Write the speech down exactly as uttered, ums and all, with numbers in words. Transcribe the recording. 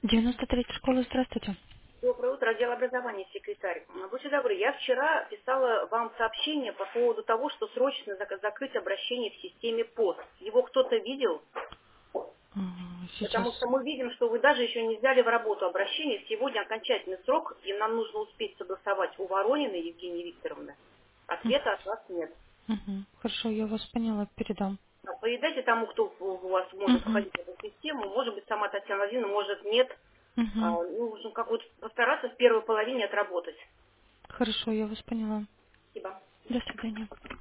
девяносто третья школа, здравствуйте. Доброе утро, отдел образования, секретарь. Будьте добры, я вчера писала вам сообщение по поводу того, что срочно зак- закрыть обращение в системе ПОС. Его кто-то видел? Ага, сейчас. Потому что мы видим, что вы даже еще не взяли в работу обращение. Сегодня окончательный срок, и нам нужно успеть согласовать у Ворониной Евгении Викторовны. Ответа от вас нет. Угу. Хорошо, я вас поняла, передам. А Передайте тому, кто у у вас может Угу. входить в эту систему. Может быть, сама Татьяна Владимировна, может, нет. А, Угу. ну, нужно как-то постараться в первой половине отработать. Хорошо, я вас поняла. Спасибо. До свидания.